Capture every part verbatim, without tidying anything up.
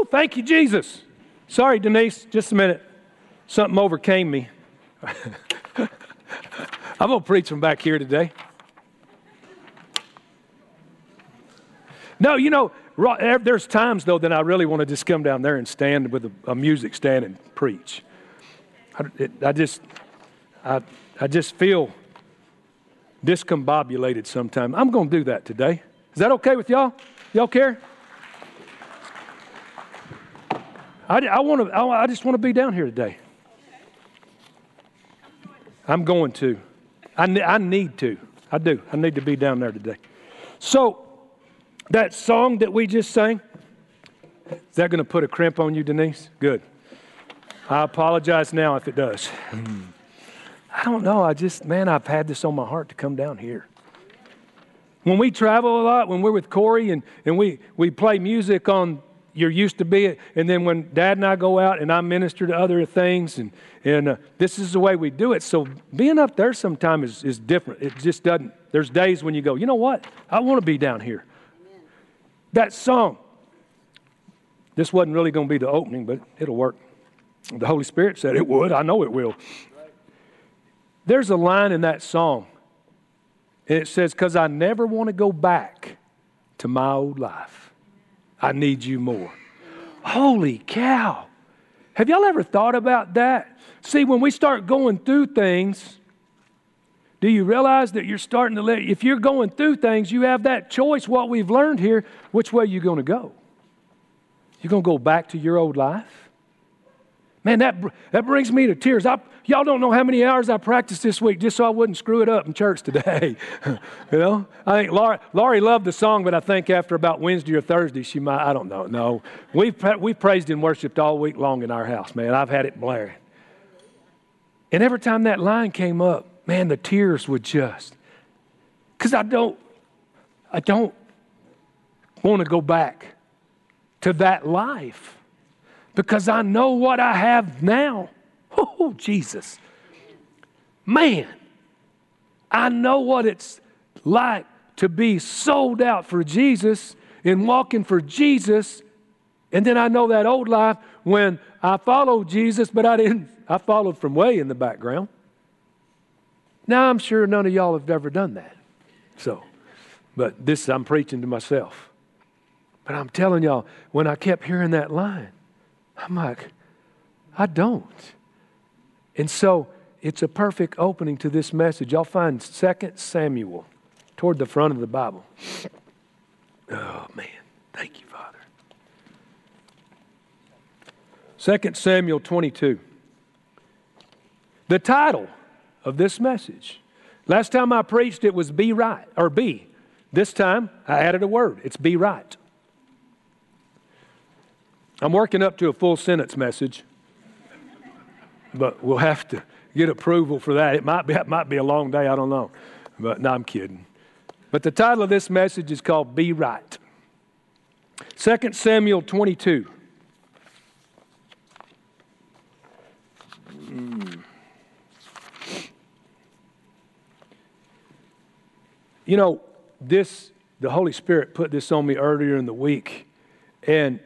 thank you, Jesus. Sorry, Denise, just a minute. Something overcame me. I'm going to preach from back here today. No, you know, there's times, though, that I really want to just come down there and stand with a, a music stand and preach. I, it, I just, I, I just feel discombobulated sometimes. I'm going to do that today. Is that okay with y'all? Y'all care? I, I want to. I, I just want to be down here today. I'm going to. I, I need to. I do. I need to be down there today. So, that song that we just sang, is that going to put a crimp on you, Denise? Good. I apologize now if it does. I don't know. I just, man, I've had this on my heart to come down here. When we travel a lot, when we're with Corey and, and we, we play music on You're Used to Be It, and then when Dad and I go out and I minister to other things, and, and uh, this is the way we do it. So being up there sometimes is, is different. It just doesn't, there's days when you go, you know what? I want to be down here. Amen. That song, this wasn't really going to be the opening, but it'll work. The Holy Spirit said it would. I know it will. Right. There's a line in that song, and it says, because I never want to go back to my old life. I need you more. Holy cow. Have y'all ever thought about that? See, when we start going through things, do you realize that you're starting to let, if you're going through things, you have that choice, what we've learned here, which way you're going to go. You're going to go back to your old life? Man, that that brings me to tears. I, y'all don't know how many hours I practiced this week just so I wouldn't screw it up in church today. You know, I think Laurie, Laurie loved the song, but I think after about Wednesday or Thursday, she might, I don't know. No, we've, we've praised and worshiped all week long in our house, man. I've had it blaring. And every time that line came up, man, the tears would just, because I don't, I don't want to go back to that life. Because I know what I have now. Oh, Jesus. Man, I know what it's like to be sold out for Jesus and walking for Jesus. And then I know that old life when I followed Jesus, but I didn't, I followed from way in the background. Now, I'm sure none of y'all have ever done that. So, but this, I'm preaching to myself. But I'm telling y'all, when I kept hearing that line, I'm like, I don't. And so it's a perfect opening to this message. Y'all find Second Samuel toward the front of the Bible. Oh, man. Thank you, Father. Second Samuel twenty-two. The title of this message. Last time I preached, it was Be Right, or Be. This time, I added a word. It's Be Right. I'm working up to a full sentence message, but we'll have to get approval for that. It might be, it might be a long day, I don't know. But no, I'm kidding. But the title of this message is called Be Right. Second Samuel twenty-two. Mm. You know, this, the Holy Spirit put this on me earlier in the week, and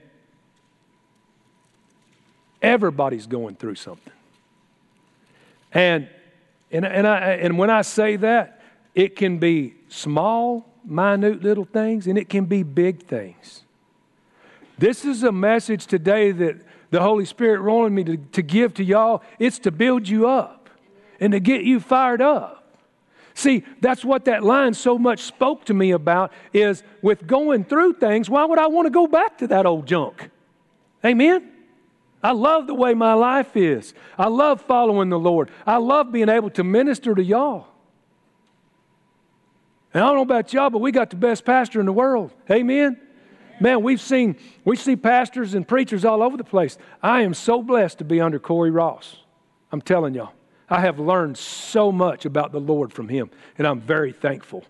everybody's going through something. And, and, and, I, and when I say that, it can be small, minute little things, and it can be big things. This is a message today that the Holy Spirit wanted me to, to give to y'all. It's to build you up and to get you fired up. See, that's what that line so much spoke to me about, is with going through things, why would I want to go back to that old junk? Amen? I love the way my life is. I love following the Lord. I love being able to minister to y'all. And I don't know about y'all, but we got the best pastor in the world. Amen? Man, we've seen, we see pastors and preachers all over the place. I am so blessed to be under Corey Ross. I'm telling y'all. I have learned so much about the Lord from him, and I'm very thankful.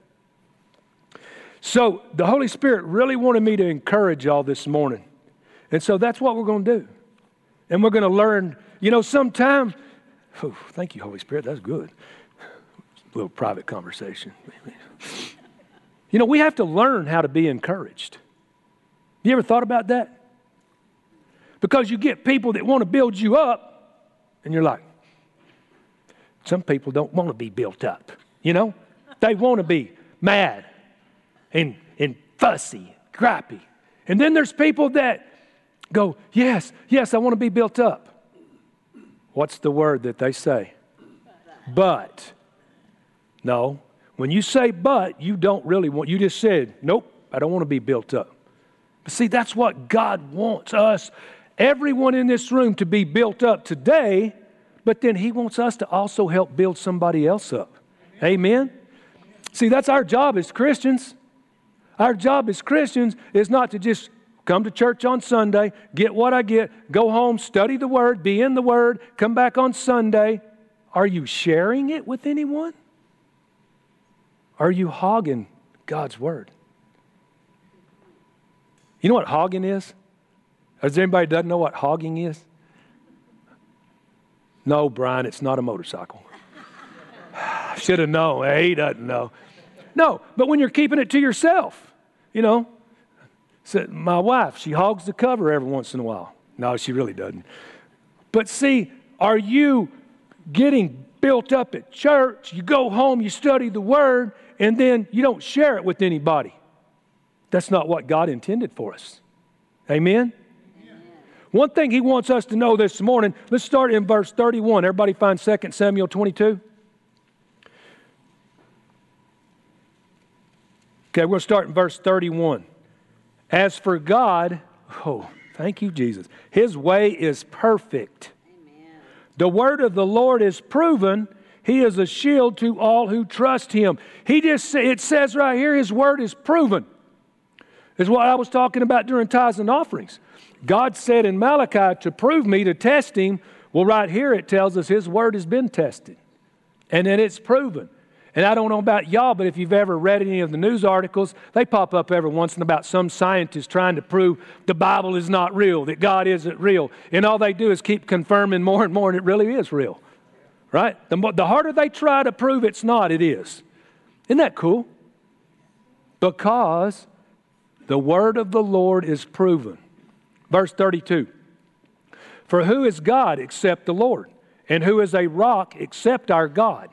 So the Holy Spirit really wanted me to encourage y'all this morning. And so that's what we're going to do. And we're going to learn, you know, sometime, oh, thank you, Holy Spirit, that's good. A little private conversation. You know, we have to learn how to be encouraged. You ever thought about that? Because you get people that want to build you up, and you're like, some people don't want to be built up, you know? They want to be mad and, and fussy, gripey. And then there's people that go, yes, yes, I want to be built up. What's the word that they say? But. No. When you say but, you don't really want, you just said, nope, I don't want to be built up. But see, that's what God wants us, everyone in this room, to be built up today, but then He wants us to also help build somebody else up. Amen? See, that's our job as Christians. Our job as Christians is not to just come to church on Sunday, get what I get, go home, study the Word, be in the Word, come back on Sunday. Are you sharing it with anyone? Are you hogging God's Word? You know what hogging is? Does anybody doesn't know what hogging is? No, Brian, it's not a motorcycle. Should have known. He doesn't know. No, but when you're keeping it to yourself, you know. So my wife, she hogs the cover every once in a while. No, she really doesn't. But see, are you getting built up at church? You go home, you study the Word, and then you don't share it with anybody. That's not what God intended for us. Amen? One thing He wants us to know this morning, let's start in verse thirty-one. Everybody find Second Samuel twenty-two? Okay, we're going to start in verse thirty-one. As for God, oh, thank you, Jesus. His way is perfect. Amen. The word of the Lord is proven. He is a shield to all who trust Him. He just, it says right here, His word is proven. Is what I was talking about during tithes and offerings. God said in Malachi to prove me, to test Him. Well, right here it tells us His word has been tested. And then it's proven. And I don't know about y'all, but if you've ever read any of the news articles, they pop up every once in a while about some scientists trying to prove the Bible is not real, that God isn't real. And all they do is keep confirming more and more, and it really is real. Right? The, more, the harder they try to prove it's not, it is. Isn't that cool? Because the word of the Lord is proven. Verse thirty-two. For who is God except the Lord? And who is a rock except our God?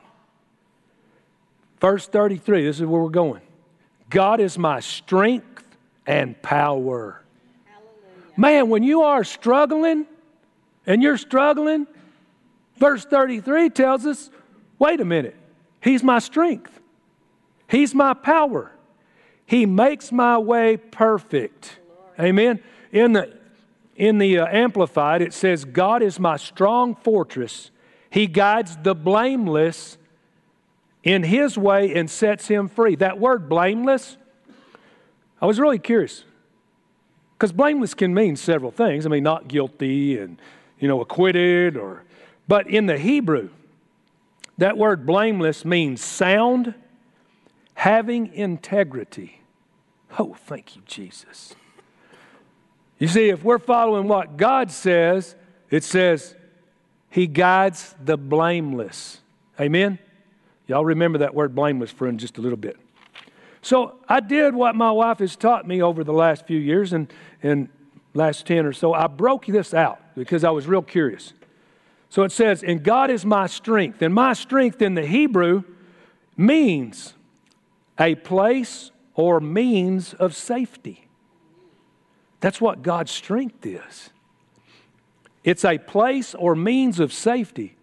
Verse thirty-three, this is where we're going. God is my strength and power. Hallelujah. Man, when you are struggling, and you're struggling, verse thirty-three tells us, wait a minute, He's my strength. He's my power. He makes my way perfect. Amen. In the, in the uh, Amplified, it says, God is my strong fortress. He guides the blameless in His way and sets him free. That word blameless, I was really curious. Because blameless can mean several things. I mean, not guilty and, you know, acquitted. or. But in the Hebrew, that word blameless means sound, having integrity. Oh, thank you, Jesus. You see, if we're following what God says, it says He guides the blameless. Amen? Y'all remember that word blameless for in just a little bit. So I did what my wife has taught me over the last few years and, and last ten or so. I broke this out because I was real curious. So it says, and God is my strength. And my strength in the Hebrew means a place or means of safety. That's what God's strength is. It's a place or means of safety.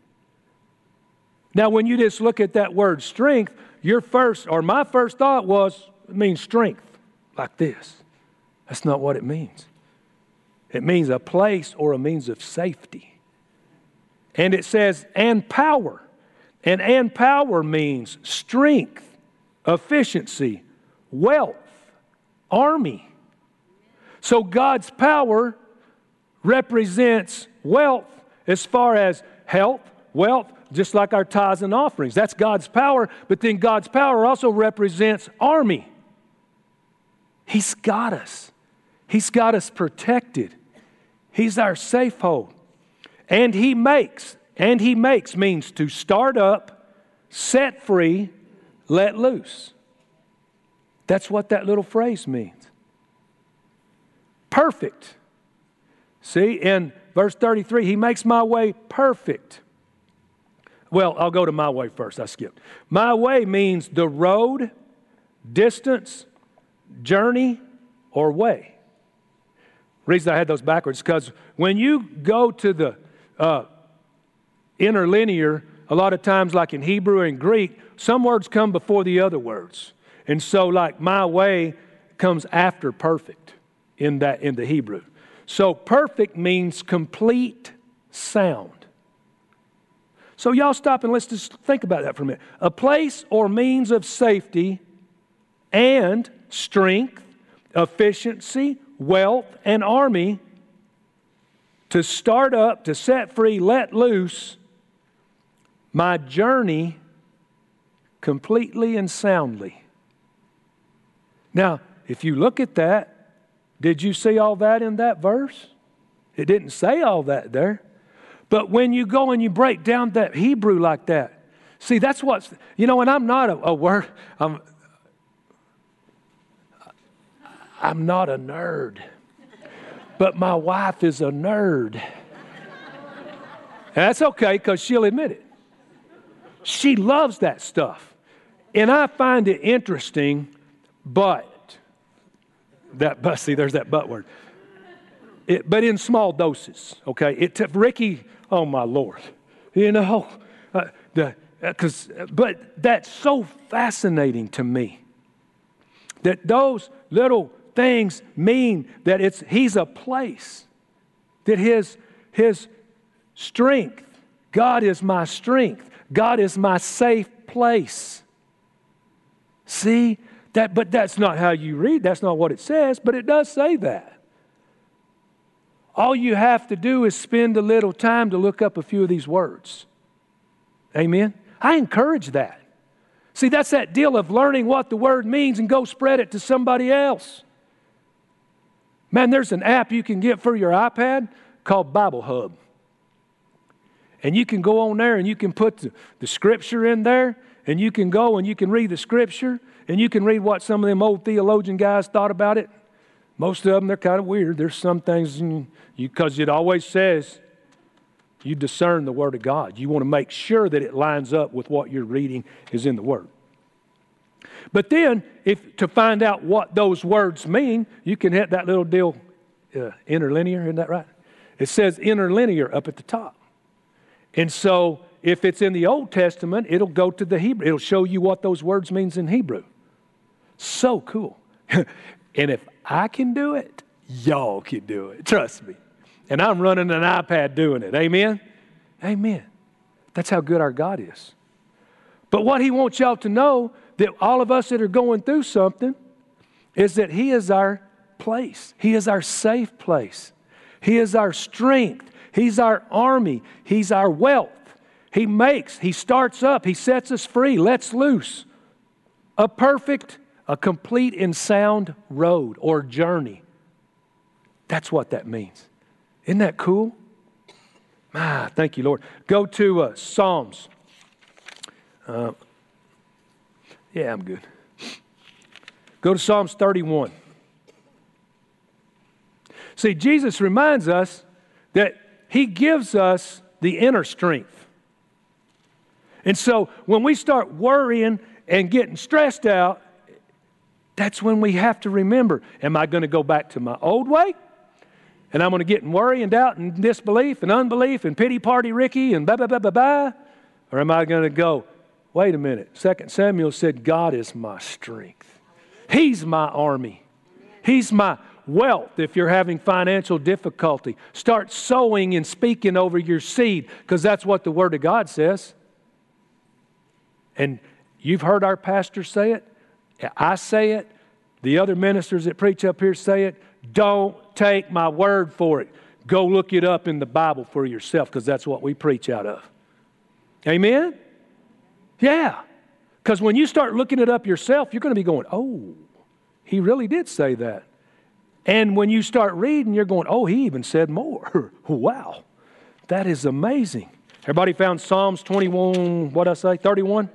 Now, when you just look at that word strength, your first, or my first thought was, it means strength, like this. That's not what it means. It means a place or a means of safety. And it says, and power. And and power means strength, efficiency, wealth, army. So God's power represents wealth as far as health, wealth, just like our tithes and offerings. That's God's power, but then God's power also represents army. He's got us. He's got us protected. He's our safe hold. And He makes, and He makes means to start up, set free, let loose. That's what that little phrase means. Perfect. See, in verse thirty-three, he makes my way perfect. Well, I'll go to my way first. I skipped. My way means the road, distance, journey, or way. The reason I had those backwards is because when you go to the uh, interlinear, a lot of times like in Hebrew and Greek, some words come before the other words. And so like my way comes after perfect in that in the Hebrew. So perfect means complete sound. So y'all stop and let's just think about that for a minute. A place or means of safety and strength, efficiency, wealth, and army to start up, to set free, let loose my journey completely and soundly. Now, if you look at that, did you see all that in that verse? It didn't say all that there. But when you go and you break down that Hebrew like that, see, that's what's, you know, and I'm not a, a word, I'm, I'm not a nerd, but my wife is a nerd. And that's okay because she'll admit it. She loves that stuff. And I find it interesting, but, that, but see, there's that but word. It, but in small doses, okay? It t- Ricky, oh my Lord, you know, uh, the, uh, cause, but that's so fascinating to me that those little things mean that it's he's a place, that his, his strength, God is my strength, God is my safe place. See, that, but that's not how you read, that's not what it says, but it does say that. All you have to do is spend a little time to look up a few of these words. Amen? I encourage that. See, that's that deal of learning what the word means and go spread it to somebody else. Man, there's an app you can get for your iPad called Bible Hub. And you can go on there and you can put the, the scripture in there, and you can go and you can read the scripture, and you can read what some of them old theologian guys thought about it. Most of them, they're kind of weird. There's some things, you because it always says you discern the Word of God. You want to make sure that it lines up with what you're reading is in the Word. But then, if to find out what those words mean, you can hit that little deal, uh, interlinear, isn't that right? It says interlinear up at the top. And so, if it's in the Old Testament, it'll go to the Hebrew. It'll show you what those words means in Hebrew. So cool. And if I can do it, y'all can do it. Trust me. And I'm running an iPad doing it. Amen? Amen. That's how good our God is. But what He wants y'all to know, that all of us that are going through something, is that He is our place. He is our safe place. He is our strength. He's our army. He's our wealth. He makes, He starts up, He sets us free, lets loose. A perfect, a complete and sound road or journey. That's what that means. Isn't that cool? Ah, thank you, Lord. Go to uh, Psalms. Uh, yeah, I'm good. Go to Psalms thirty-one. See, Jesus reminds us that He gives us the inner strength. And so when we start worrying and getting stressed out, that's when we have to remember, am I going to go back to my old way? And I'm going to get in worry and doubt and disbelief and unbelief and pity party Ricky and blah, blah, blah, blah, blah? Or am I going to go, wait a minute, Second Samuel said, God is my strength. He's my army. He's my wealth. If you're having financial difficulty, start sowing and speaking over your seed, because that's what the Word of God says. And you've heard our pastor say it. I say it. The other ministers that preach up here say it. Don't take my word for it. Go look it up in the Bible for yourself, because that's what we preach out of. Amen? Yeah. Because when you start looking it up yourself, you're going to be going, oh, he really did say that. And when you start reading, you're going, oh, he even said more. Wow. That is amazing. Everybody found Psalms twenty-one, what did I say, thirty-one?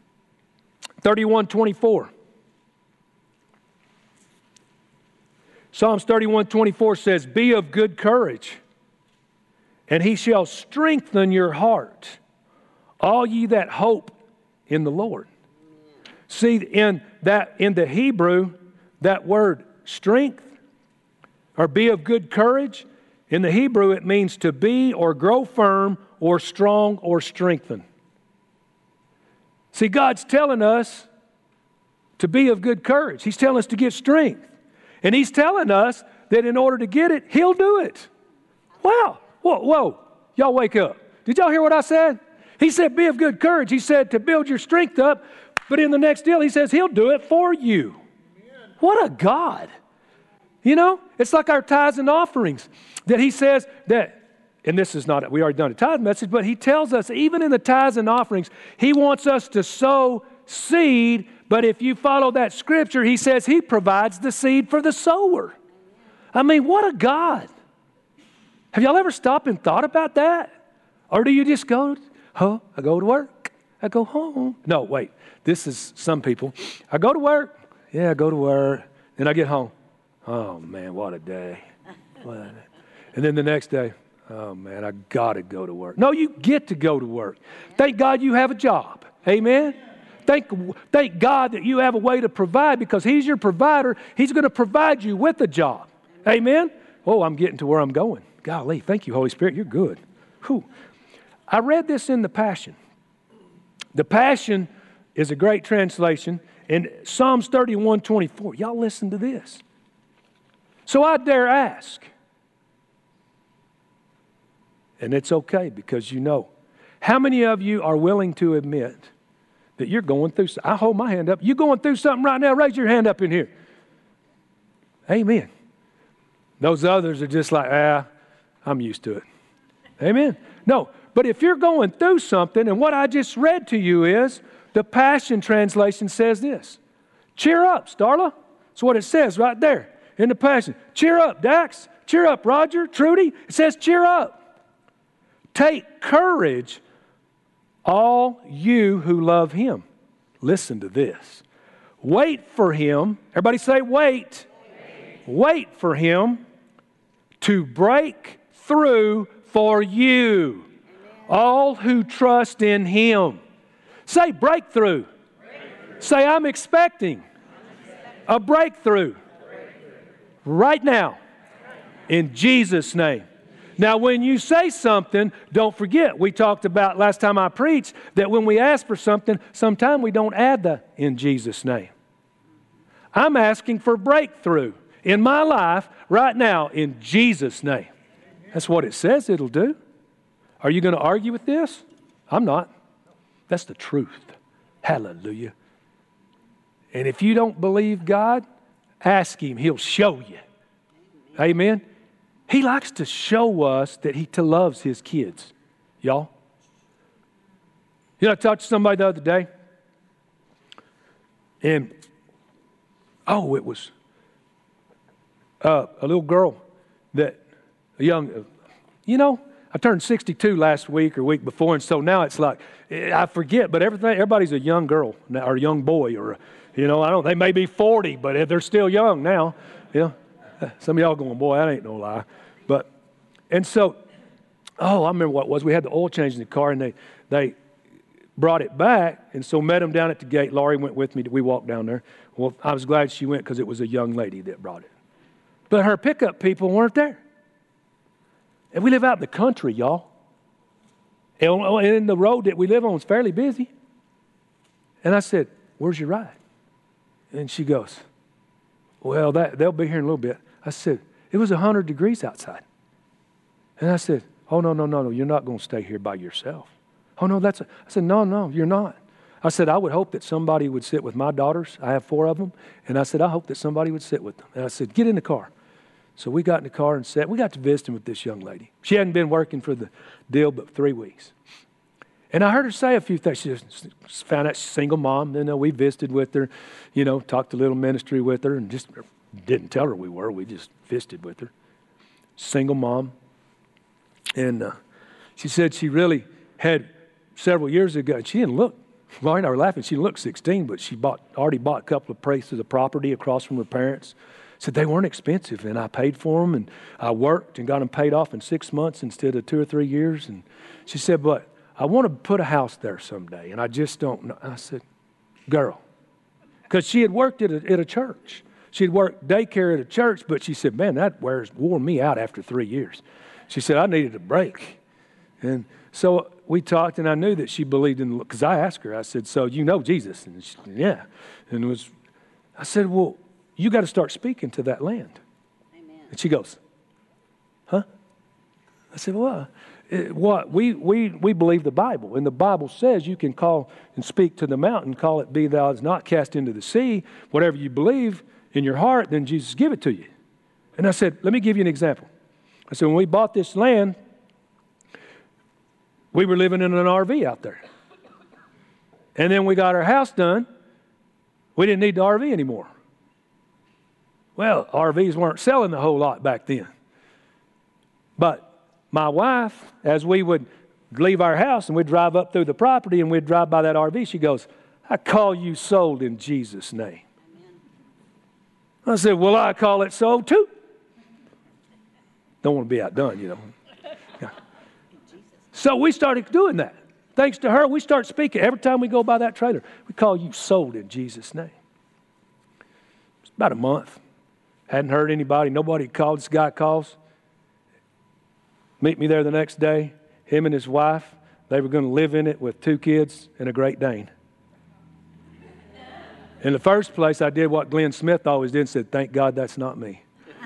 thirty-one twenty-four. Psalms thirty-one twenty-four says, be of good courage, and he shall strengthen your heart, all ye that hope in the Lord. See, in that in the Hebrew, that word strength or be of good courage, in the Hebrew it means to be or grow firm or strong or strengthen. See, God's telling us to be of good courage. He's telling us to get strength. And He's telling us that in order to get it, He'll do it. Wow. Whoa, whoa. Y'all wake up. Did y'all hear what I said? He said, be of good courage. He said to build your strength up. But in the next deal, He says He'll do it for you. Amen. What a God. You know, it's like our tithes and offerings that He says that, and this is not, we already done a tithe message, but He tells us even in the tithes and offerings, He wants us to sow seed. But if you follow that scripture, He says He provides the seed for the sower. I mean, what a God. Have y'all ever stopped and thought about that? Or do you just go, oh, I go to work, I go home. No, wait, this is some people. I go to work, yeah, I go to work, then I get home. Oh, man, what a day. What a day. And then the next day, oh, man, I got to go to work. No, you get to go to work. Thank God you have a job. Amen? Thank, thank God that you have a way to provide because He's your provider. He's going to provide you with a job. Amen? Oh, I'm getting to where I'm going. Golly, thank you, Holy Spirit. You're good. Whew. I read this in the Passion. The Passion is a great translation. In Psalms thirty-one twenty-four, y'all listen to this. So I dare ask, and it's okay because you know, how many of you are willing to admit that you're going through, I hold my hand up, you going through something right now, raise your hand up in here. Amen. Those others are just like, ah, I'm used to it. Amen. No, but if you're going through something, and what I just read to you is, the Passion Translation says this, cheer up, Starla. That's what it says right there in the Passion. Cheer up, Dax. Cheer up, Roger, Trudy. It says cheer up. Take courage, all you who love Him. Listen to this. Wait for Him. Everybody say wait. Wait, wait for Him to break through for you. Amen. All who trust in Him. Say breakthrough. breakthrough. Say I'm expecting, I'm expecting. a breakthrough. breakthrough right now in Jesus' name. Now, when you say something, don't forget, we talked about last time I preached that when we ask for something, sometimes we don't add the in Jesus' name. I'm asking for breakthrough in my life right now in Jesus' name. That's what it says it'll do. Are you going to argue with this? I'm not. That's the truth. Hallelujah. And if you don't believe God, ask Him. He'll show you. Amen. He likes to show us that He loves His kids. Y'all. You know, I talked to somebody the other day. And, oh, it was uh, a little girl that, a young, uh, you know, I turned sixty-two last week or week before, and so now it's like, I forget, but everything, everybody's a young girl now, or a young boy, or, you know, I don't, they may be forty, but they're still young now. You know, some of y'all going, boy, that ain't no lie. But, and so, oh, I remember what it was. We had the oil change in the car, and they, they brought it back, and so met them down at the gate. Laurie went with me. We walked down there. Well, I was glad she went because it was a young lady that brought it. But her pickup people weren't there. And we live out in the country, y'all. And in the road that we live on is fairly busy. And I said, where's your ride? And she goes, well, that, they'll be here in a little bit. I said, it was one hundred degrees outside. And I said, oh, no, no, no, no, you're not going to stay here by yourself. Oh, no, that's a, I said, no, no, you're not. I said, I would hope that somebody would sit with my daughters. I have four of them. And I said, I hope that somebody would sit with them. And I said, get in the car. So we got in the car and sat. We got to visiting with this young lady. She hadn't been working for the deal but three weeks. And I heard her say a few things. She just found out she's a single mom. Then uh, we visited with her, you know, talked a little ministry with her, and just didn't tell her we were. We just visited with her. Single mom. And uh, she said she really had several years ago, and she didn't look, Laurie and I were laughing, she looked sixteen, but she bought already bought a couple of places of property across from her parents. said, they weren't expensive, and I paid for them, and I worked and got them paid off in six months instead of two or three years. And she said, but I want to put a house there someday, and I just don't know. I said, girl, because she had worked at a, at a church. She had worked daycare at a church, but she said, man, that wears, wore me out after three years. She said, I needed a break. And so we talked, and I knew that she believed in, because I asked her, I said, so you know Jesus? And she, yeah. And it was, I said, well, you got to start speaking to that land. Amen. And she goes, huh? I said, well, it, what? We, we, we believe the Bible. And the Bible says you can call and speak to the mountain, call it be thou is not cast into the sea. Whatever you believe in your heart, then Jesus give it to you. And I said, let me give you an example. I said, when we bought this land, we were living in an R V out there. And then we got our house done. We didn't need the R V anymore. Well, R Vs weren't selling a whole lot back then. But my wife, as we would leave our house and we'd drive up through the property and we'd drive by that R V, she goes, I call you sold in Jesus' name. Amen. I said, well, I call it sold too. Don't want to be outdone, you know. Yeah. So we started doing that. Thanks to her, we start speaking. Every time we go by that trailer, we call you sold in Jesus' name. It's about a month. Hadn't heard anybody. Nobody called. This guy calls. Meet me there the next day. Him and his wife, they were going to live in it with two kids and a Great Dane. In the first place, I did what Glenn Smith always did and said, thank God that's not me.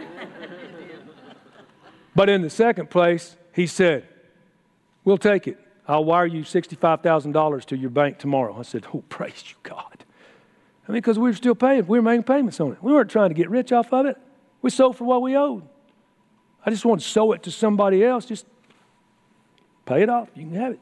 But in the second place, he said, we'll take it. I'll wire you sixty-five thousand dollars to your bank tomorrow. I said, oh, praise you, God. I mean, because we were still paying. We were making payments on it. We weren't trying to get rich off of it. We sold for what we owed. I just want to sow it to somebody else. Just pay it off. You can have it.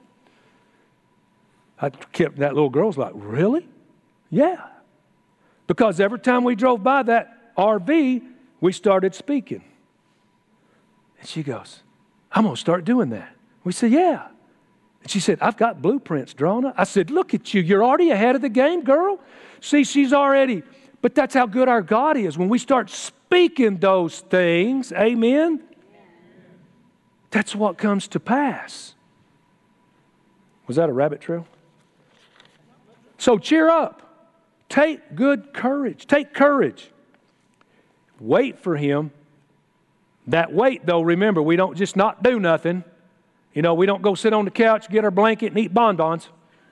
I kept, that little girl's like, really? Yeah. Because every time we drove by that R V, we started speaking. And she goes, I'm going to start doing that. We said, yeah. And she said, I've got blueprints drawn up. I said, look at you. You're already ahead of the game, girl. See, she's already, but that's how good our God is. When we start speaking those things, amen, that's what comes to pass. Was that a rabbit trail? So cheer up. Take good courage. Take courage. Wait for him. That wait, though, remember, we don't just not do nothing. You know, we don't go sit on the couch, get our blanket, and eat bonbons.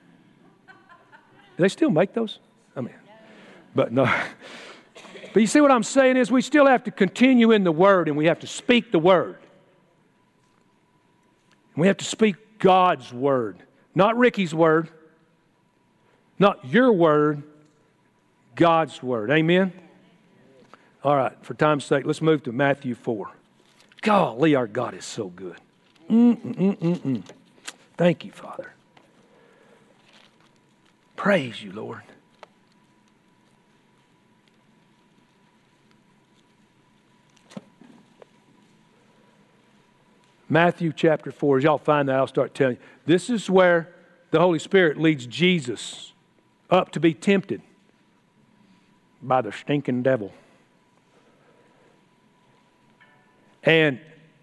Do they still make those? I mean, but no. But you see what I'm saying is we still have to continue in the Word, and we have to speak the Word. And we have to speak God's Word. Not Ricky's Word. Not your Word. God's Word. Amen? All right, for time's sake, let's move to Matthew four. Golly, our God is so good. Mm-mm-mm-mm-mm. Thank you, Father. Praise you, Lord. Matthew chapter four. As y'all find that, I'll start telling you. This is where the Holy Spirit leads Jesus up to be tempted by the stinking devil. And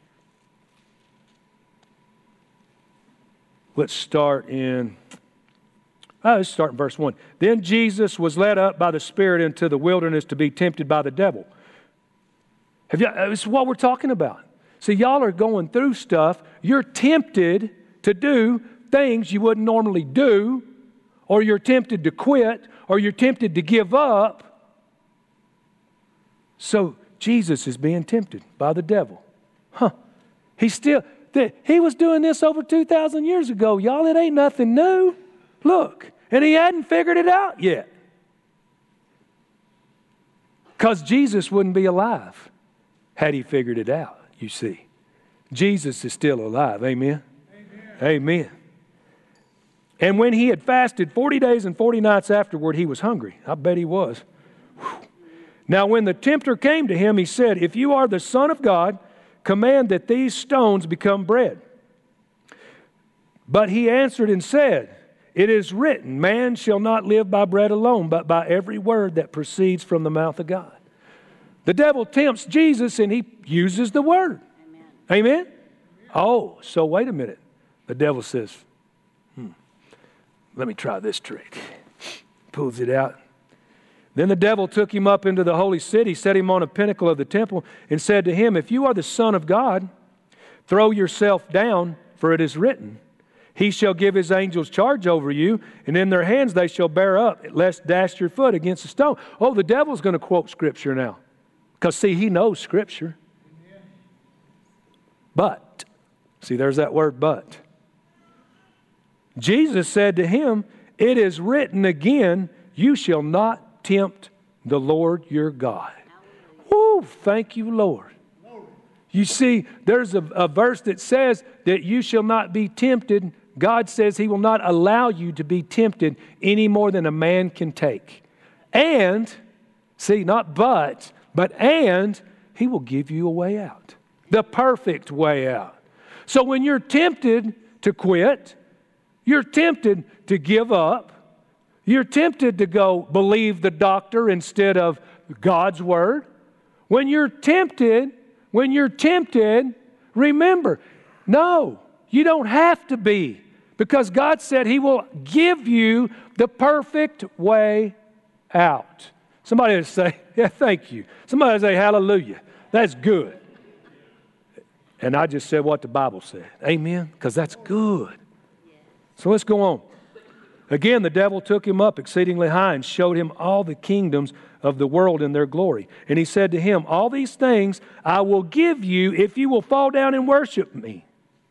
let's start in, oh, let's start in verse one. Then Jesus was led up by the Spirit into the wilderness to be tempted by the devil. Have you, this is what we're talking about. See, y'all are going through stuff. You're tempted to do things you wouldn't normally do, or you're tempted to quit, or you're tempted to give up. So Jesus is being tempted by the devil. Huh. He's still, he was doing this over two thousand years ago, y'all. It ain't nothing new. Look, and he hadn't figured it out yet. Because Jesus wouldn't be alive had he figured it out, you see. Jesus is still alive. Amen? Amen. Amen. And when he had fasted forty days and forty nights afterward, he was hungry. I bet he was. Whew. Now when the tempter came to him, he said, if you are the Son of God, command that these stones become bread. But he answered and said, it is written, man shall not live by bread alone, but by every word that proceeds from the mouth of God. The devil tempts Jesus and he uses the word. Amen? Amen? Oh, so wait a minute. The devil says, hmm, let me try this trick. Pulls it out. Then the devil took him up into the holy city, set him on a pinnacle of the temple, and said to him, if you are the Son of God, throw yourself down, for it is written, he shall give his angels charge over you, and in their hands they shall bear up, lest dash your foot against a stone. Oh, the devil's going to quote Scripture now. Because, see, he knows Scripture. Amen. But, see, there's that word but. Jesus said to him, it is written again, you shall not tempt the Lord your God. Woo, thank you, Lord. You see, there's a, a verse that says that you shall not be tempted. God says he will not allow you to be tempted any more than a man can take. And, see, not but, but and, he will give you a way out. The perfect way out. So when you're tempted to quit, you're tempted to give up, you're tempted to go believe the doctor instead of God's word. When you're tempted, when you're tempted, remember, no, you don't have to be, because God said he will give you the perfect way out. Somebody would say, yeah, thank you. Somebody would say, hallelujah. That's good. And I just said what the Bible said. Amen? Because that's good. So let's go on. Again, the devil took him up exceedingly high and showed him all the kingdoms of the world in their glory. And he said to him, all these things I will give you if you will fall down and worship me.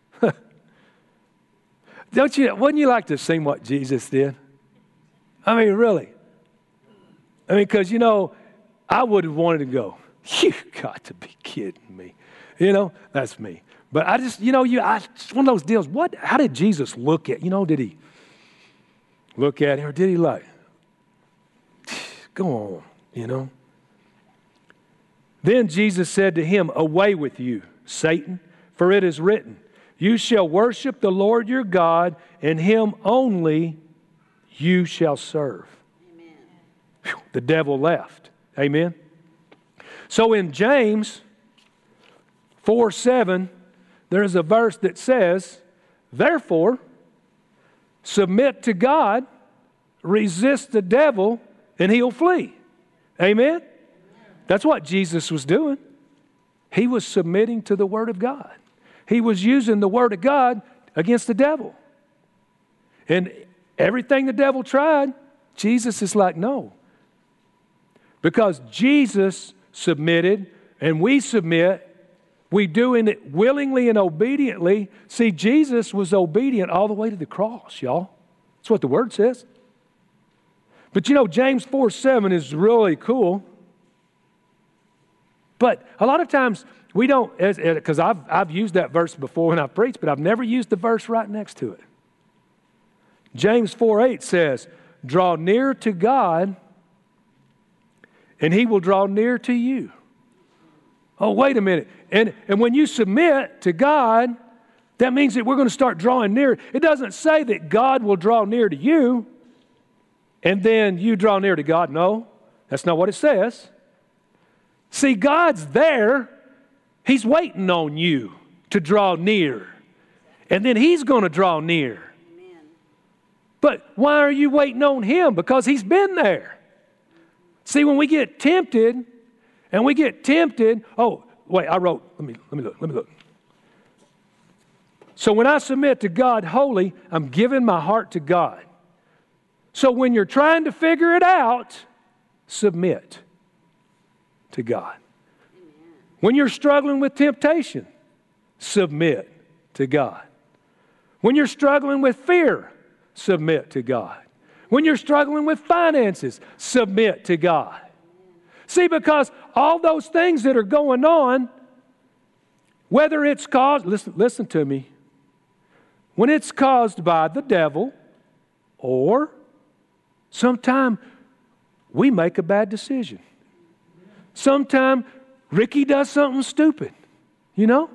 Don't you, wouldn't you like to see what Jesus did? I mean, really. I mean, because, you know, I would have wanted to go, you got to be kidding me. You know, that's me. But I just, you know, you, I, it's one of those deals. What, how did Jesus look at, you know, did he look at him or did he like, go on, you know? Then Jesus said to him, away with you, Satan, for it is written, you shall worship the Lord your God, and him only you shall serve. Amen. Whew, the devil left. Amen. So in James four seven, there's a verse that says, therefore, submit to God, resist the devil, and he'll flee. Amen? That's what Jesus was doing. He was submitting to the Word of God. He was using the Word of God against the devil. And everything the devil tried, Jesus is like, no. Because Jesus submitted and we submit, we do it willingly and obediently. See, Jesus was obedient all the way to the cross, y'all. That's what the Word says. But you know, James four seven is really cool. But a lot of times we don't, because I've, I've used that verse before when I've preached, but I've never used the verse right next to it. James four eight says, draw near to God, and he will draw near to you. Oh, wait a minute. And, and when you submit to God, that means that we're going to start drawing near. It doesn't say that God will draw near to you, and then you draw near to God. No, that's not what it says. See, God's there. He's waiting on you to draw near. And then he's going to draw near. Amen. But why are you waiting on him? Because he's been there. See, when we get tempted, and we get tempted, oh, wait, I wrote, let me, let me look, let me look. So when I submit to God wholly, I'm giving my heart to God. So when you're trying to figure it out, submit to God. Amen. When you're struggling with temptation, submit to God. When you're struggling with fear, submit to God. When you're struggling with finances, submit to God. Amen. See, because all those things that are going on, whether it's caused, listen, listen to me, when it's caused by the devil, or sometime we make a bad decision. Sometime Ricky does something stupid, you know?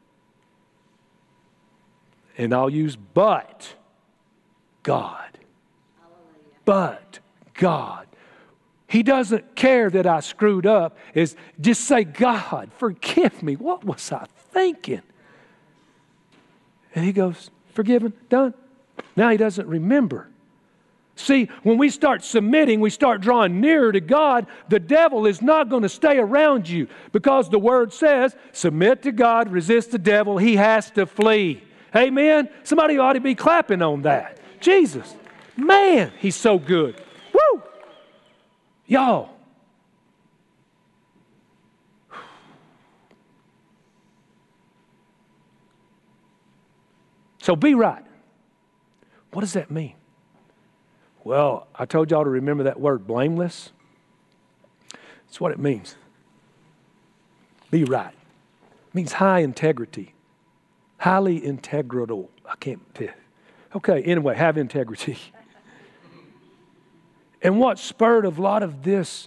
And I'll use but God. Hallelujah. But God. He doesn't care that I screwed up. Is just say, God, forgive me. What was I thinking? And he goes, forgiven, done. Now he doesn't remember. See, when we start submitting, we start drawing nearer to God, the devil is not going to stay around you because the Word says, submit to God, resist the devil, he has to flee. Amen? Somebody ought to be clapping on that. Jesus, man, he's so good. Woo! Y'all. So be right. What does that mean? Well, I told y'all to remember that word, blameless. That's what it means. Be right. It means high integrity. Highly integral. I can't. Okay, anyway, have integrity. And what spurred a lot of this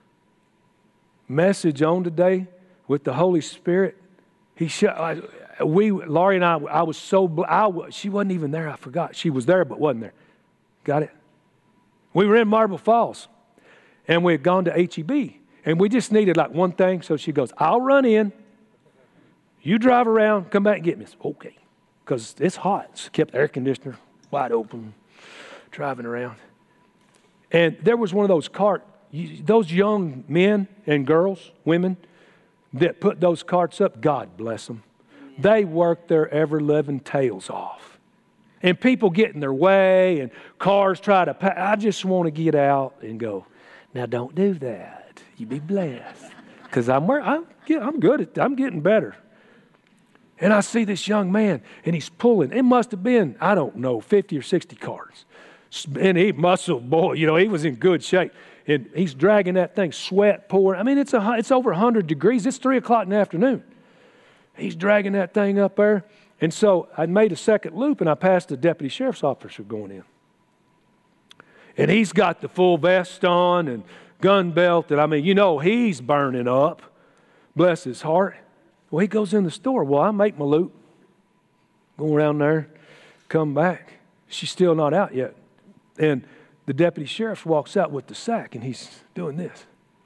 message on today with the Holy Spirit, he showed, we, Laurie and I, I was so, I, she wasn't even there, I forgot. She was there but wasn't there. Got it? We were in Marble Falls, and we had gone to H E B, and we just needed like one thing, so she goes, I'll run in, you drive around, come back and get me. I said, okay, because it's hot. So kept the air conditioner wide open, driving around. And there was one of those cart, those young men and girls, women, that put those carts up, God bless them. They worked their ever-living tails off. And people get in their way, and cars try to pass. I just want to get out and go, now don't do that. You be blessed. Because I'm, I'm, I'm good at I'm getting better. And I see this young man, and he's pulling. It must have been, I don't know, fifty or sixty cars. And he muscle, boy, you know, he was in good shape. And he's dragging that thing, sweat pouring. I mean, it's a, it's over one hundred degrees. It's three o'clock in the afternoon. He's dragging that thing up there. And so I made a second loop, and I passed the deputy sheriff's officer going in. And he's got the full vest on and gun belt. And I mean, you know, he's burning up. Bless his heart. Well, he goes in the store. Well, I make my loop. Go around there, come back. She's still not out yet. And the deputy sheriff walks out with the sack, and he's doing this.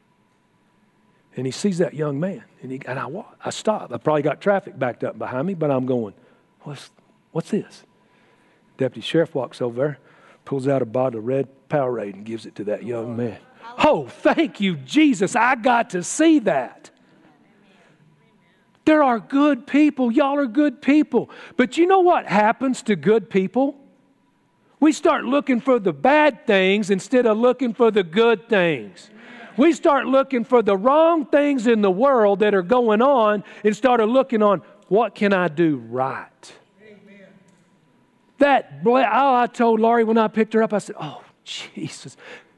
And he sees that young man, and, he, and I, I stop. I probably got traffic backed up behind me, but I'm going, what's, what's this? Deputy sheriff walks over there, pulls out a bottle of red Powerade and gives it to that young man. Oh, thank you, Jesus. I got to see that. There are good people. Y'all are good people. But you know what happens to good people? We start looking for the bad things instead of looking for the good things. We start looking for the wrong things in the world that are going on and start looking on, what can I do right? Amen. That, oh, I told Laurie when I picked her up, I said, oh, Jesus,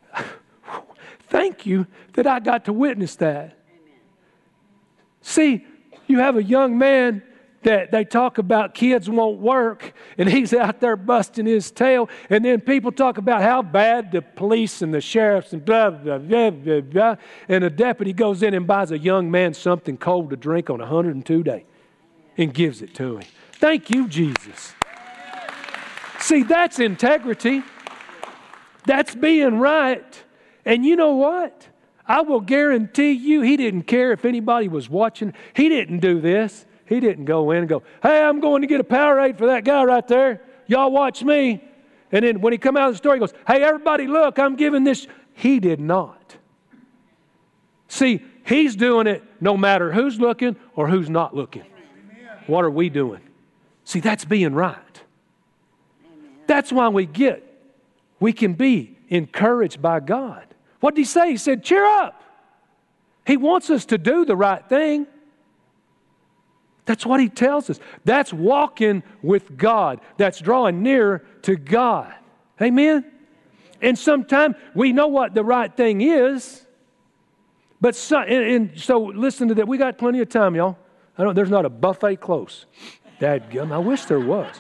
thank you that I got to witness that. Amen. See, you have a young man that they talk about kids won't work, and he's out there busting his tail, and then people talk about how bad the police and the sheriffs and blah, blah, blah, blah, blah, and a deputy goes in and buys a young man something cold to drink on a one hundred two day and gives it to him. Thank you, Jesus. See, that's integrity. That's being right. And you know what? I will guarantee you he didn't care if anybody was watching. He didn't do this. He didn't go in and go, hey, I'm going to get a Powerade for that guy right there. Y'all watch me. And then when he come out of the store, he goes, hey, everybody, look, I'm giving this. He did not. See, he's doing it no matter who's looking or who's not looking. Amen. What are we doing? See, that's being right. Amen. That's why we get, we can be encouraged by God. What did he say? He said, cheer up. He wants us to do the right thing. That's what he tells us. That's walking with God. That's drawing nearer to God. Amen? And sometimes we know what the right thing is. But so, and, and so listen to that. We got plenty of time, y'all. I don't, there's not a buffet close. Dadgum, I wish there was.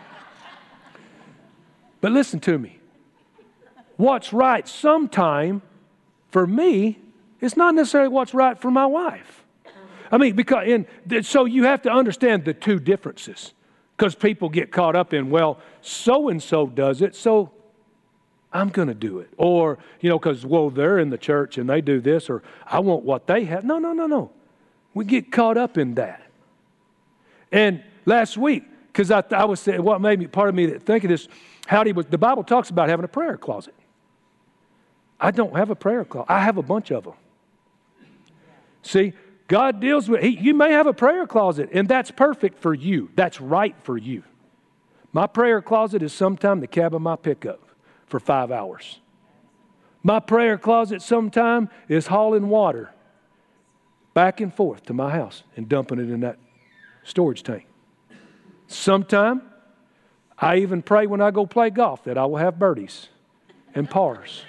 But listen to me. What's right sometime for me is not necessarily what's right for my wife. I mean, because in, so you have to understand the two differences. Because people get caught up in, well, so-and-so does it, so I'm going to do it. Or, you know, because, well, they're in the church and they do this, or I want what they have. No, no, no, no. We get caught up in that. And last week, because I, I was saying, what made me, part of me that think of this, how he was, the Bible talks about having a prayer closet. I don't have a prayer closet. I have a bunch of them. See, God deals with, he, you may have a prayer closet, and that's perfect for you. That's right for you. My prayer closet is sometime the cab of my pickup for five hours. My prayer closet sometime is hauling water back and forth to my house and dumping it in that storage tank. Sometime, I even pray when I go play golf that I will have birdies and pars.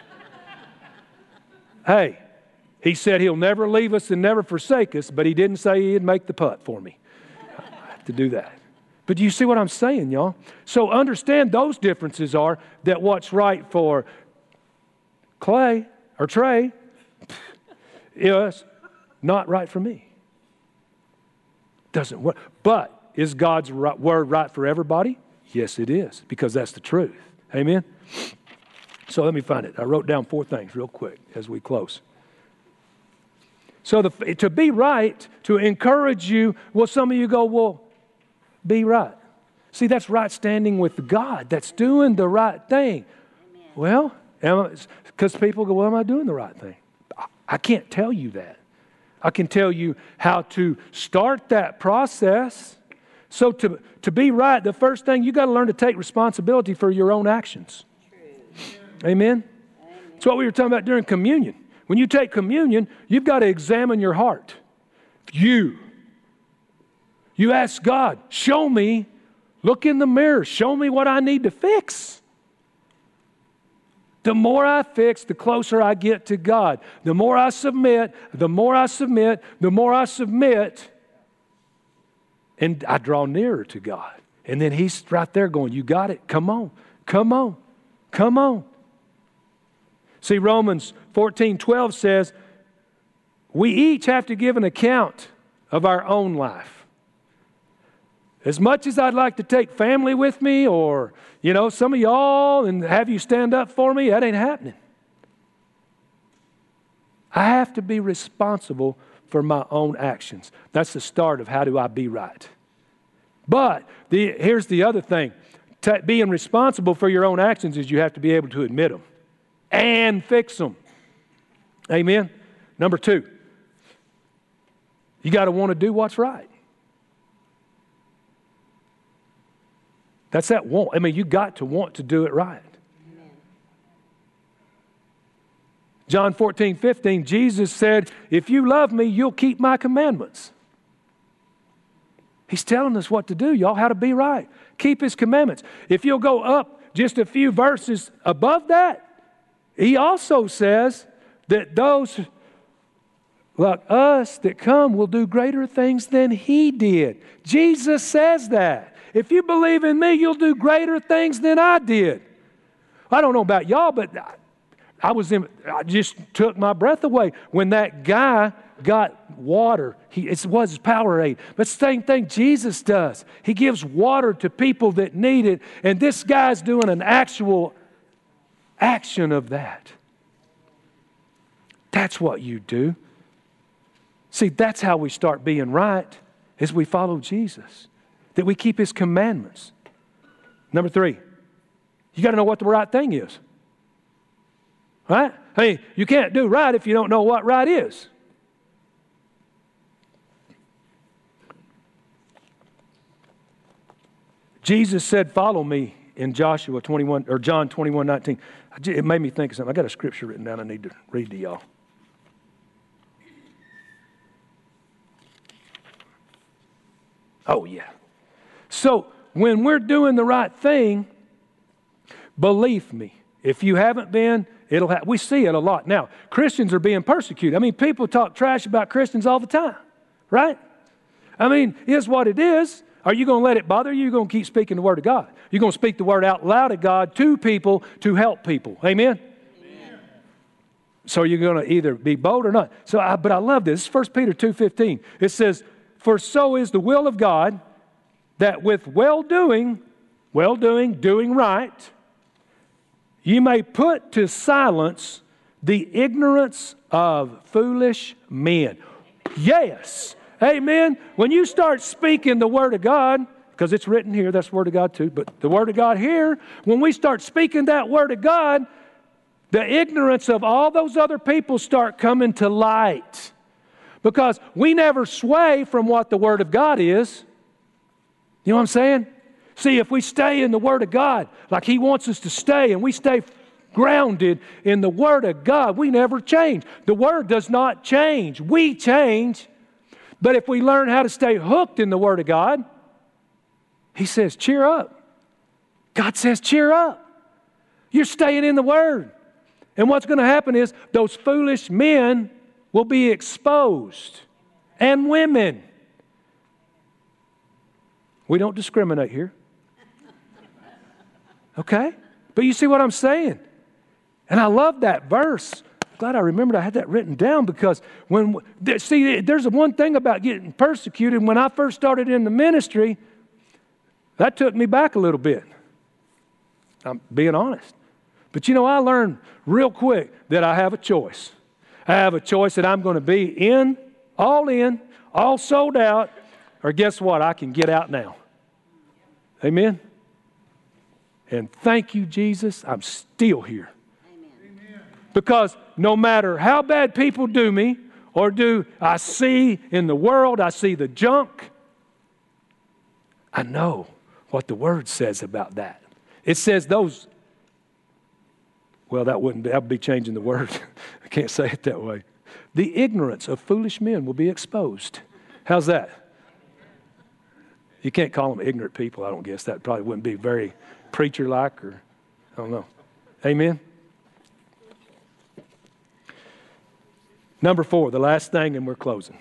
Hey, he said he'll never leave us and never forsake us, but he didn't say he'd make the putt for me. I have to do that. But do you see what I'm saying, y'all? So understand those differences are that what's right for Clay or Trey is not right for me. Doesn't work. But is God's right, word right for everybody? Yes, it is, because that's the truth. Amen? So let me find it. I wrote down four things real quick as we close. So the, to be right, to encourage you, well, some of you go, well, be right. See, that's right standing with God. That's doing the right thing. Amen. Well, because people go, well, am I doing the right thing? I, I can't tell you that. I can tell you how to start that process. So to, to be right, the first thing, you got to learn to take responsibility for your own actions. True. Amen? Amen? That's what we were talking about during communion. When you take communion, you've got to examine your heart. You. You ask God, show me, look in the mirror, show me what I need to fix. The more I fix, the closer I get to God. The more I submit, the more I submit, the more I submit, and I draw nearer to God. And then He's right there going, you got it, come on, come on, come on. See, Romans fourteen twelve says, we each have to give an account of our own life. As much as I'd like to take family with me, or, you know, some of y'all and have you stand up for me, that ain't happening. I have to be responsible for my own actions. That's the start of how do I be right. But the, here's the other thing. T- being responsible for your own actions is you have to be able to admit them and fix them. Amen? Number two, you got to want to do what's right. That's that want. I mean, you got to want to do it right. Amen. John fourteen fifteen, Jesus said, if you love me, you'll keep my commandments. He's telling us what to do, y'all, how to be right. Keep His commandments. If you'll go up just a few verses above that, He also says that those like us that come will do greater things than He did. Jesus says that. If you believe in me, you'll do greater things than I did. I don't know about y'all, but I was in, I just took my breath away when that guy got water. He, it was Powerade. But same thing Jesus does. He gives water to people that need it. And this guy's doing an actual action of that. That's what you do. See, that's how we start being right, is we follow Jesus. That we keep His commandments. Number three, you got to know what the right thing is. Right? I mean, you can't do right if you don't know what right is. Jesus said, follow me in Joshua twenty-one, or John twenty-one nineteen. It made me think of something. I got a scripture written down I need to read to y'all. Oh, yeah. So, when we're doing the right thing, believe me, if you haven't been, it'll ha- we see it a lot. Now, Christians are being persecuted. I mean, people talk trash about Christians all the time, right? I mean, it's what it is. Are you going to let it bother you? You're going to keep speaking the Word of God. You're going to speak the Word out loud of God to people to help people. Amen? Amen. So you're going to either be bold or not. So, I, But I love this. This is First Peter two fifteen. It says, for so is the will of God, that with well-doing, well-doing, doing right, you may put to silence the ignorance of foolish men. Yes. Amen. When you start speaking the Word of God, because it's written here, that's the Word of God too, but the Word of God here, when we start speaking that Word of God, the ignorance of all those other people start coming to light. Because we never sway from what the Word of God is. You know what I'm saying? See, if we stay in the Word of God like He wants us to stay, and we stay grounded in the Word of God, we never change. The Word does not change. We change. But if we learn how to stay hooked in the Word of God, He says, cheer up. God says, cheer up. You're staying in the Word. And what's going to happen is those foolish men will be exposed. And women. We don't discriminate here. Okay? But you see what I'm saying? And I love that verse. Glad I remembered I had that written down, because when, see, there's one thing about getting persecuted. When I first started in the ministry, that took me back a little bit. I'm being honest. But you know, I learned real quick that I have a choice. I have a choice that I'm going to be in, all in, all sold out, or guess what? I can get out now. Amen? And thank you, Jesus, I'm still here. Amen. Because no matter how bad people do me, or do I see in the world, I see the junk, I know what the Word says about that. It says those, well, that wouldn't be, that would be changing the word. I can't say it that way. The ignorance of foolish men will be exposed. How's that? You can't call them ignorant people, I don't guess. That probably wouldn't be very preacher-like, or I don't know. Amen? Number four, the last thing, and we're closing.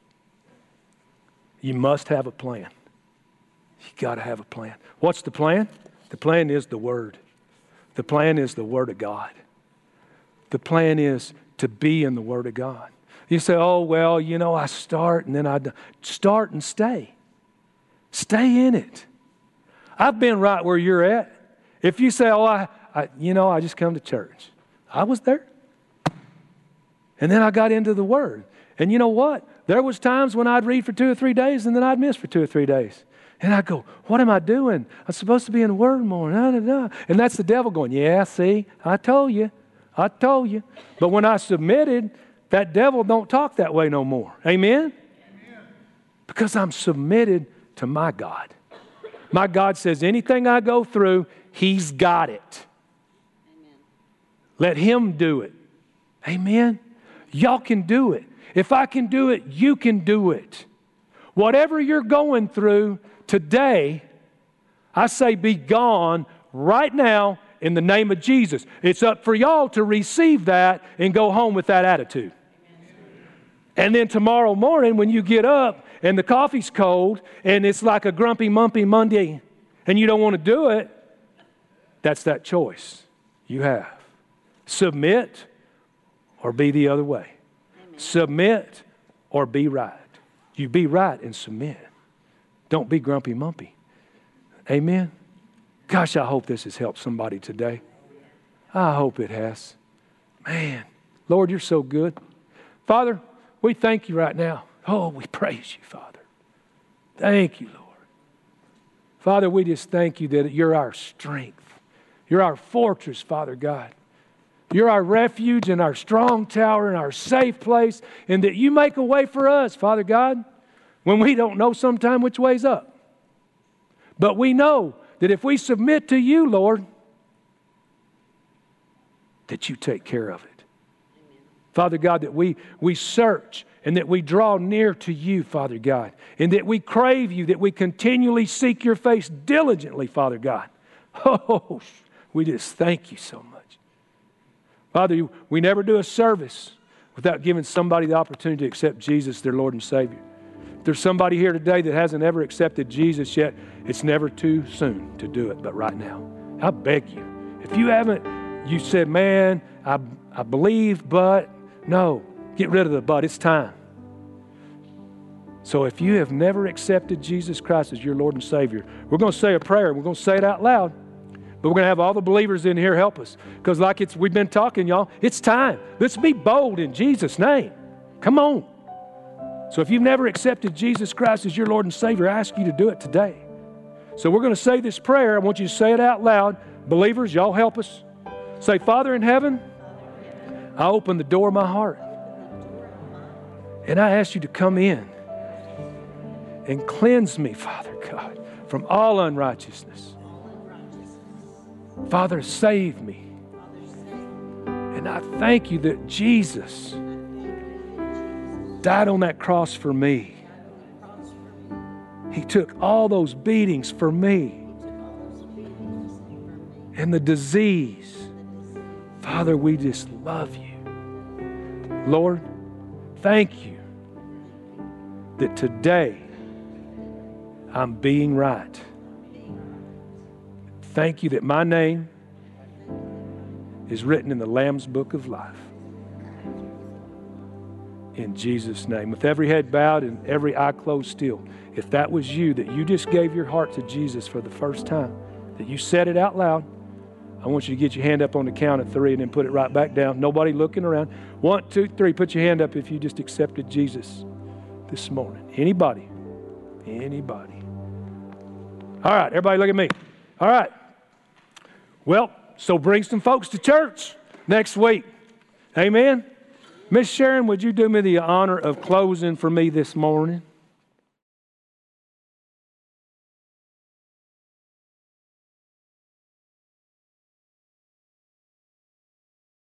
You must have a plan. You got to have a plan. What's the plan? The plan is the Word. The plan is the Word of God. The plan is to be in the Word of God. You say, oh, well, you know, I start and then I start and stay. Stay in it. I've been right where you're at. If you say, oh, I, I, you know, I just come to church. I was there. And then I got into the Word. And you know what? There was times when I'd read for two or three days and then I'd miss for two or three days. And I go, what am I doing? I'm supposed to be in the Word more. Nah, nah, nah. And that's the devil going, yeah, see, I told you. I told you. But when I submitted, that devil don't talk that way no more. Amen? Amen. Because I'm submitted to my God. My God says anything I go through, He's got it. Amen. Let Him do it. Amen? Y'all can do it. If I can do it, you can do it. Whatever you're going through today, I say be gone right now in the name of Jesus. It's up for y'all to receive that and go home with that attitude. And then tomorrow morning when you get up and the coffee's cold and it's like a grumpy, mumpy Monday and you don't want to do it, that's that choice you have. Submit or be the other way. Amen. Submit or be right. You be right and submit. Don't be grumpy, mumpy. Amen? Gosh, I hope this has helped somebody today. I hope it has. Man, Lord, you're so good. Father, we thank you right now. Oh, we praise you, Father. Thank you, Lord. Father, we just thank you that you're our strength. You're our fortress, Father God. You're our refuge and our strong tower and our safe place, and that you make a way for us, Father God, when we don't know sometime which way's up. But we know that if we submit to you, Lord, that you take care of it. Amen. Father God, that we, we search and that we draw near to you, Father God, and that we crave you, that we continually seek your face diligently, Father God. Oh, we just thank you so much. Father, we never do a service without giving somebody the opportunity to accept Jesus, their Lord and Savior. If there's somebody here today that hasn't ever accepted Jesus yet, it's never too soon to do it, but right now. I beg you. If you haven't, you said, man, I, I believe, but no, get rid of the but. It's time. So if you have never accepted Jesus Christ as your Lord and Savior, we're going to say a prayer. We're going to say it out loud. But we're going to have all the believers in here help us. Because like it's we've been talking, y'all, it's time. Let's be bold in Jesus' name. Come on. So if you've never accepted Jesus Christ as your Lord and Savior, I ask you to do it today. So we're going to say this prayer. I want you to say it out loud. Believers, y'all help us. Say, Father in heaven, I open the door of my heart. And I ask you to come in and cleanse me, Father God, from all unrighteousness. Father, save me. And I thank you that Jesus died on that cross for me. He took all those beatings for me. And the disease. Father, we just love you. Lord, thank you that today I'm being right. Thank you that my name is written in the Lamb's Book of Life. In Jesus' name. With every head bowed and every eye closed still, if that was you, that you just gave your heart to Jesus for the first time, that you said it out loud, I want you to get your hand up on the count of three and then put it right back down. Nobody looking around. One, two, three. Put your hand up if you just accepted Jesus this morning. Anybody? Anybody? All right, everybody look at me. All right. Well, so bring some folks to church next week. Amen? Miss Sharon, would you do me the honor of closing for me this morning?